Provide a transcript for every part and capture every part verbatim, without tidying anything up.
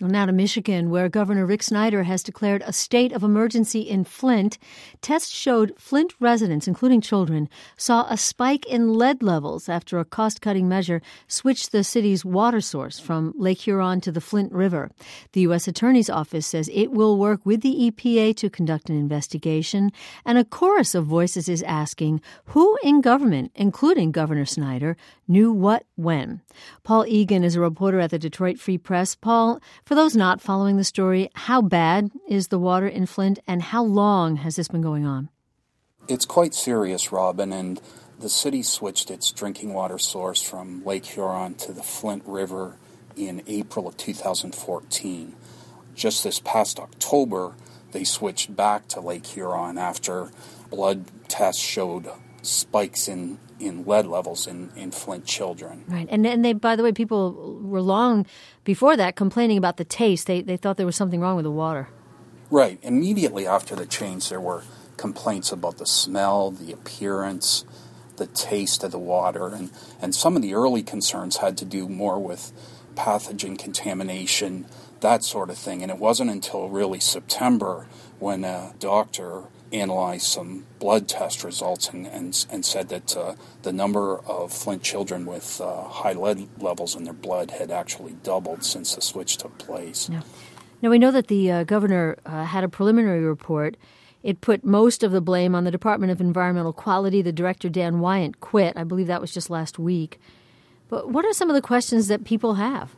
Well, now to Michigan, where Governor Rick Snyder has declared a state of emergency in Flint. Tests showed Flint residents, including children, saw a spike in lead levels after a cost-cutting measure switched the city's water source from Lake Huron to the Flint River. The U S Attorney's Office says it will work with the E P A to conduct an investigation, and a chorus of voices is asking who in government, including Governor Snyder, knew what when. Paul Egan is a reporter at the Detroit Free Press. Paul, for those not following the story, how bad is the water in Flint, and how long has this been going on? It's quite serious, Robin, and the city switched its drinking water source from Lake Huron to the Flint River in April of two thousand fourteen. Just this past October, they switched back to Lake Huron after blood tests showed spikes in, in lead levels in, in Flint children. Right. And and they, by the way, people were long before that complaining about the taste. They they thought there was something wrong with the water. Right. Immediately after the change, there were complaints about the smell, the appearance, the taste of the water. And, and some of the early concerns had to do more with pathogen contamination, that sort of thing. And it wasn't until really September when a doctor analyzed some blood test results and, and, and said that uh, the number of Flint children with uh, high lead levels in their blood had actually doubled since the switch took place. Yeah. Now, we know that the uh, governor uh, had a preliminary report. It put most of the blame on the Department of Environmental Quality. The director, Dan Wyant, quit. I believe that was just last week. But what are some of the questions that people have?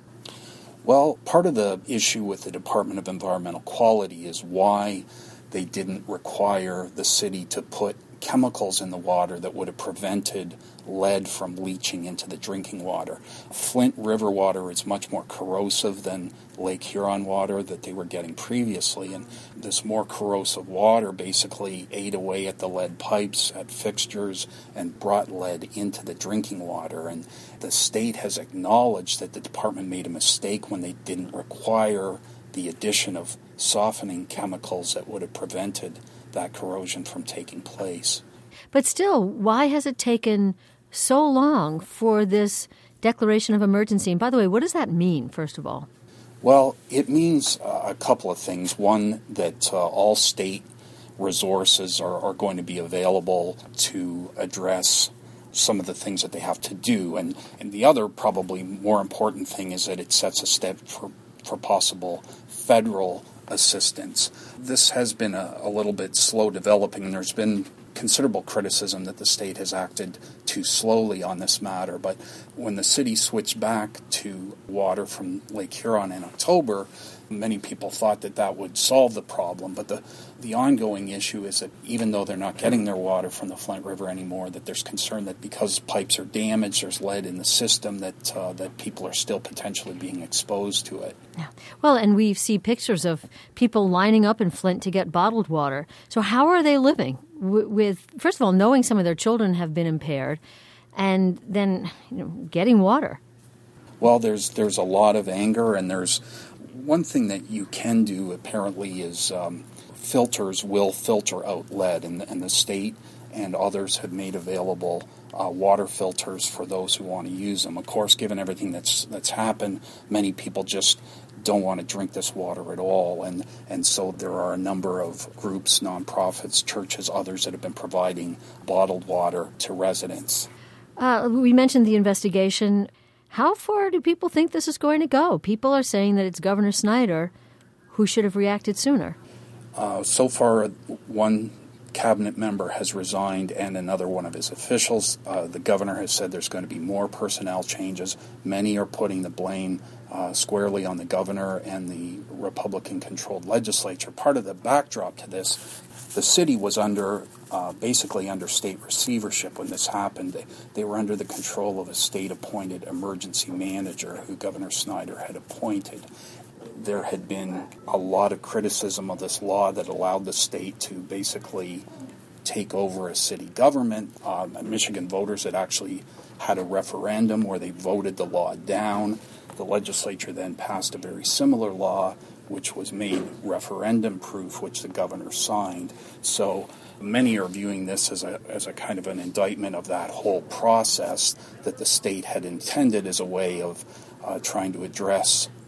Well, part of the issue with the Department of Environmental Quality is why they didn't require the city to put chemicals in the water that would have prevented lead from leaching into the drinking water. Flint River water is much more corrosive than Lake Huron water that they were getting previously, and this more corrosive water basically ate away at the lead pipes, at fixtures, and brought lead into the drinking water. And the state has acknowledged that the department made a mistake when they didn't require the addition of softening chemicals that would have prevented that corrosion from taking place. But still, why has it taken so long for this declaration of emergency? And by the way, what does that mean, first of all? Well, it means uh, a couple of things. One, that uh, all state resources are, are going to be available to address some of the things that they have to do. And, and the other, probably more important thing, is that it sets a step for, for possible federal assistance. This has been a, a little bit slow developing, and there's been considerable criticism that the state has acted too slowly on this matter. But when the city switched back to water from Lake Huron in October, many people thought that that would solve the problem. But the, the ongoing issue is that even though they're not getting their water from the Flint River anymore, that there's concern that because pipes are damaged, there's lead in the system, that uh, that people are still potentially being exposed to it. Yeah. Well, and we see pictures of people lining up in Flint to get bottled water. So how are they living w- with, first of all, knowing some of their children have been impaired, and then you know, getting water? Well, there's there's a lot of anger, and there's one thing that you can do, apparently, is um, filters will filter out lead, and, and the state and others have made available uh, water filters for those who want to use them. Of course, given everything that's that's happened, many people just don't want to drink this water at all, and, and so there are a number of groups, nonprofits, churches, others that have been providing bottled water to residents. Uh, we mentioned the investigation. How far do people think this is going to go? People are saying that it's Governor Snyder who should have reacted sooner. Uh, so far, one cabinet member has resigned and another one of his officials. Uh, the governor has said there's going to be more personnel changes. Many are putting the blame uh, squarely on the governor and the Republican-controlled legislature. Part of the backdrop to this, the city was under uh, basically under state receivership when this happened. They, they were under the control of a state-appointed emergency manager who Governor Snyder had appointed. There had been a lot of criticism of this law that allowed the state to basically take over a city government. Um, Michigan voters had actually had a referendum where they voted the law down. The legislature then passed a very similar law, which was made referendum-proof, which the governor signed. So many are viewing this as a as a kind of an indictment of that whole process that the state had intended as a way of uh, trying to address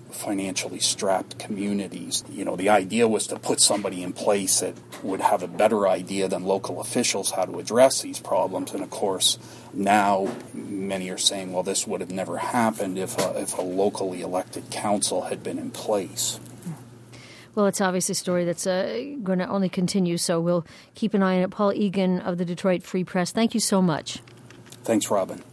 financially strapped communities. You know, the idea was to put somebody in place that would have a better idea than local officials how to address these problems. And of course, now many are saying, well, this would have never happened if a, if a locally elected council had been in place. Well, it's obviously a story that's uh, going to only continue, so we'll keep an eye on it. Paul Egan of the Detroit Free Press, thank you so much. Thanks, Robin.